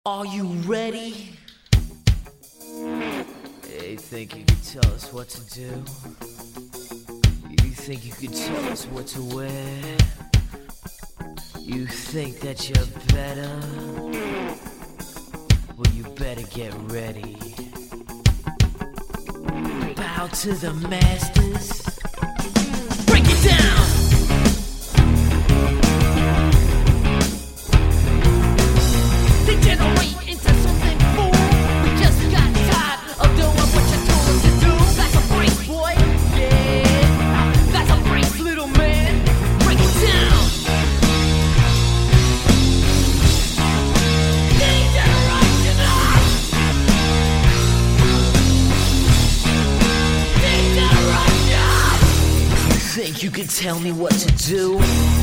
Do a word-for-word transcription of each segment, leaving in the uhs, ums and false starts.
Are you ready? You think you could tell us what to do? You think you could tell us what to wear? You think that you're better? Well, you better get ready. Bow to the masters. Break it down! Degenerate into something fool. We just got tired of doing what you told us to do. That's a break, boy. Yeah, that's a break, little man. Break it down. Degeneration. Degeneration. You think you can tell me what to do?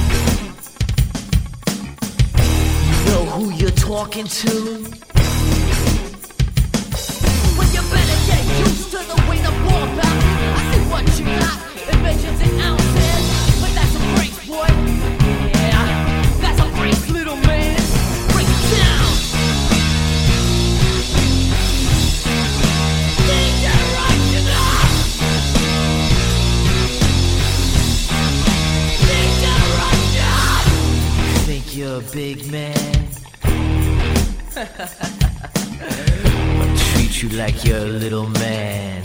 Know who you're talking to? Well, you better get used to the way the ball bounces. I see what you got, inventions and ounces. But that's a brace, boy. Yeah, that's a brace, little man. Break it down. Degeneration. Degeneration. Think you're a big man? I'll treat you like you're a little man.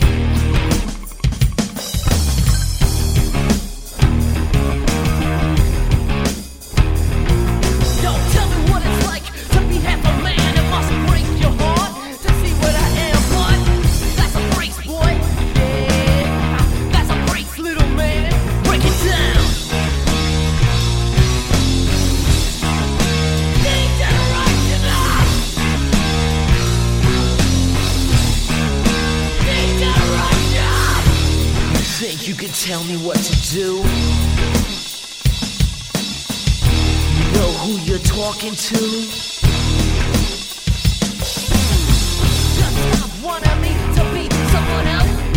Yo, tell me what it's like to be half a man. It must break your heart to see what I am, but that's a brace, boy. Yeah, that's a brace, little man. Break it down. Think you can tell me what to do? You know who you're talking to? Just stop wanting me to be someone else.